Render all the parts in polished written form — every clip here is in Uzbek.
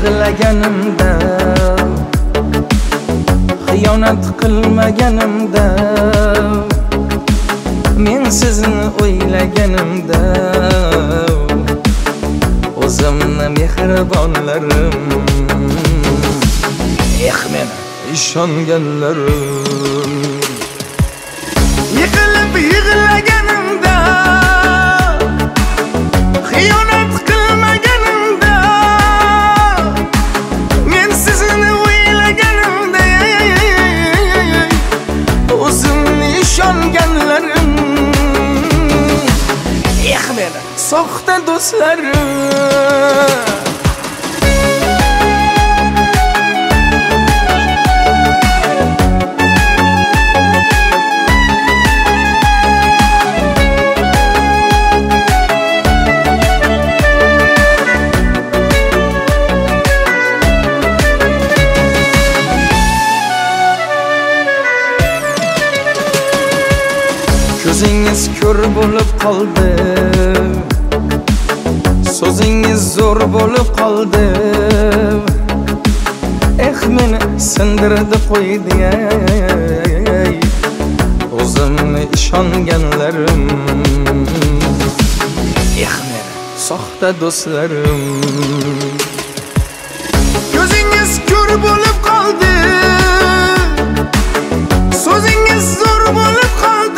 yig'laganimda, xiyonat qilmaganimda, men sizni o'ylaganimda, o'zimni mehribonlarim, men ishonganlarim, yiqilib yig'laganimda, xiyonat qilmaganimda, men sizni o'ylaganimda, o'zimni ishonganlarim, men soxta do'stlarim. Ko'zingiz ko'r bo'lib qoldi, so'zingiz zo'r bo'lib qoldi, meni sindirdi qo'ydi, o'zimni ishonganlarim, meni soxta do'stlarim. Ko'zingiz ko'r bo'lib qoldi, so'zingiz zo'r bo'lib qoldi,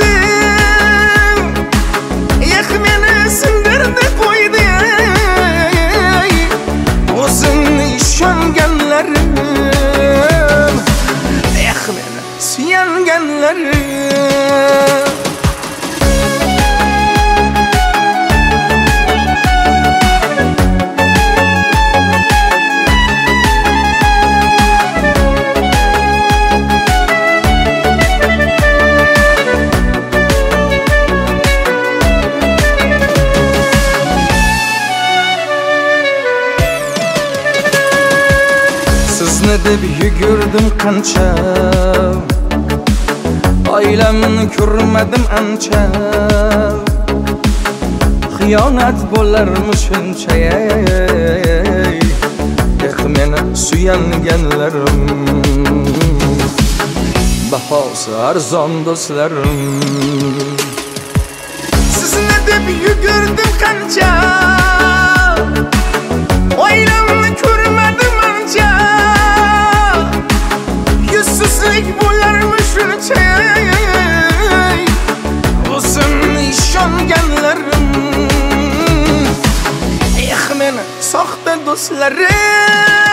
suyanganlarim. Sizni deb yugurdim qancha, oilamni ko'rmadim ancha, xiyonat bo'larmi shuncha, meni suyanganlarim, bahosi arzon do'stlarim. Sizni deb yugurdim qancha, oilamni ko'rmadim ancha, yuzsizlik bo'larmi shuncha, o'zimni ishonganlarim, meni soxta do'stlarim.